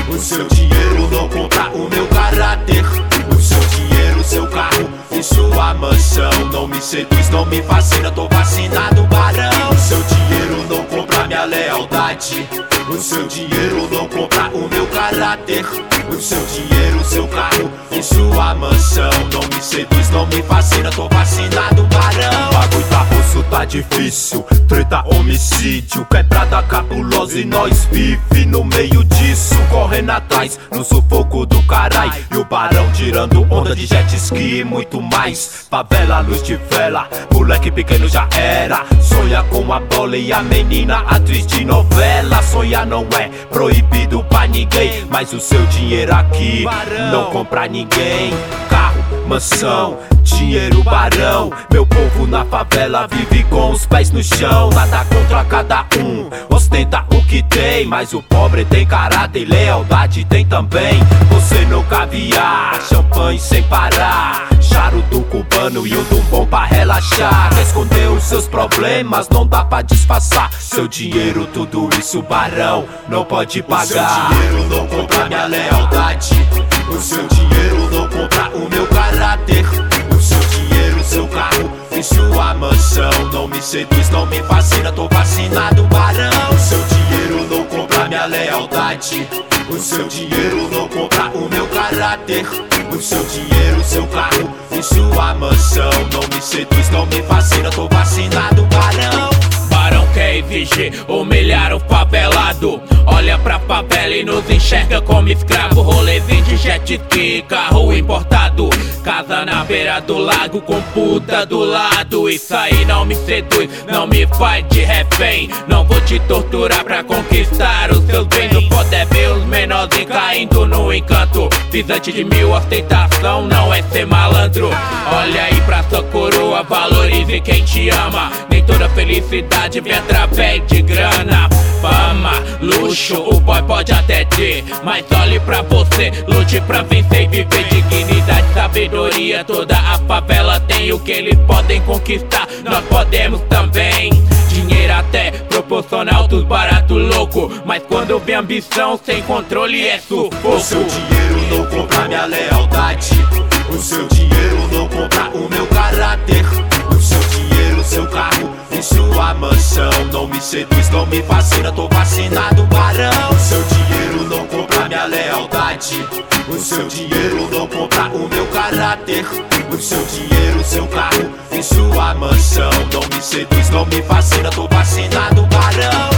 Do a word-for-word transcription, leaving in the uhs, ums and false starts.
O seu dinheiro não compra o meu caráter. O seu dinheiro, seu carro e sua mansão não me seduz, não me fascina, tô vacinado, barão. O seu dinheiro não compra minha lealdade. O seu dinheiro não compra o meu caráter. O seu dinheiro, seu carro e sua mansão não me seduz, não me fascina, tô vacinado, barão. O bagulho tá russo, tá difícil, treta, homicídio, quebrada cabulosa e nós vive no meio disso, correndo atrás, no sufoco do carai. E o barão tirando onda de jet ski e muito mais. Favela, luz de vela, moleque pequeno já era. Sonha com a bola e a menina, atriz de novela. Sonhar não é proibido pra ninguém, mas o seu dinheiro aqui não compra ninguém. Carro, mansão, dinheiro, barão. Meu povo na favela vive com os pés no chão. Nada contra cada um, ostenta o que tem, mas o pobre tem caráter e lealdade tem também. Você no caviar, champanhe sem parar, charuto cubano e um dum bom pra relaxar. Quer esconder os seus problemas, não dá pra disfarçar. Seu dinheiro, tudo isso, barão, não pode pagar. O seu dinheiro não compra minha lealdade. O seu dinheiro não compra o meu caráter. O seu dinheiro, seu carro e sua mansão não me seduz, não me fascina, tô vacinado, barão. O seu dinheiro não compra minha lealdade. O seu dinheiro não compra o meu caráter. O seu dinheiro, seu carro e sua mansão não me seduz, não me fascina, tô vacinado, barão. Barão quer exigir, humilhar o favelado. Olha pra favela e nos enxerga como escravo. Rolezinho de jet ski, carro importado, casa na beira do lago com puta do lado. Isso aí não me seduz, não me faz de refém. Não vou te torturar pra conquistar os seus bens. Não pode é ver os menorzinhos caindo no encanto. Visante de mil, ostentação não é ser malandro. Olha aí pra sua coroa, valorize quem te ama. Nem toda felicidade vem através de grana. Fama, luxo, o boy pode até ter, mas olhe pra você, lute pra vencer e viver. Dignidade, sabedoria, toda a favela tem. O que eles podem conquistar, nós podemos também. Dinheiro até proporciona altos, barato, louco, mas quando vem ambição sem controle é sufoco. O seu dinheiro não compra minha lealdade. O seu dinheiro não compra o meu caráter. O seu dinheiro, seu carro e sua mansão não me seduz, não me fascina, tô vacinado, barão. O seu dinheiro não compra minha lealdade. O seu dinheiro não compra o meu caráter. O seu dinheiro, seu carro e sua mansão não me seduz, não me fascina, tô vacinado, barão.